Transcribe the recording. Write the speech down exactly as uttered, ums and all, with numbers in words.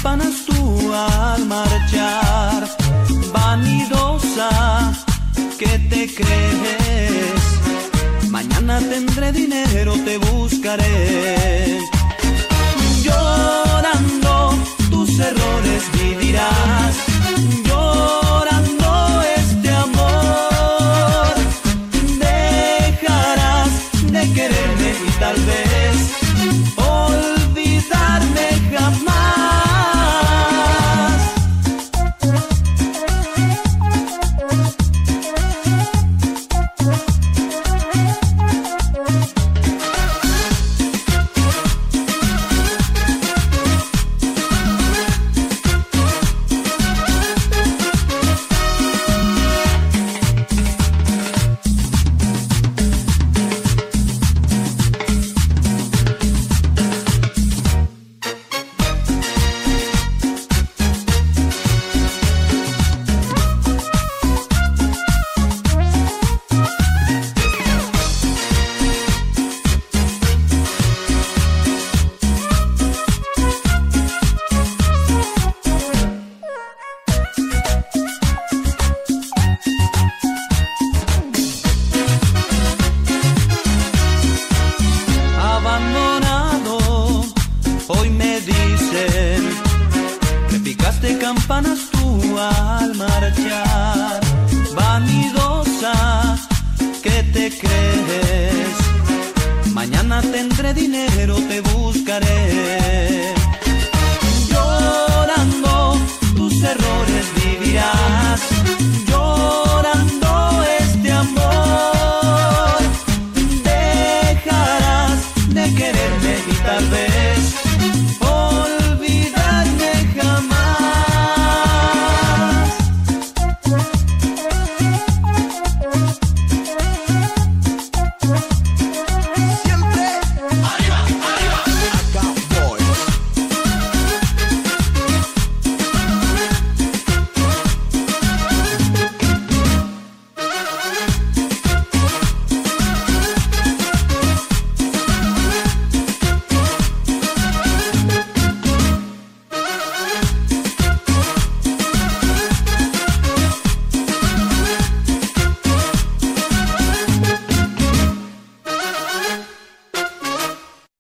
campanas tú al marchar. Vanidosa, ¿qué te crees? Mañana tendré dinero, te buscaré. Llorando tus errores vivirás. Llorando este amor. Dejarás de quererme y tal vez olvidarme jamás. Campanas tú al marchar. Vanidosa, ¿qué te crees? Mañana tendré dinero, te voy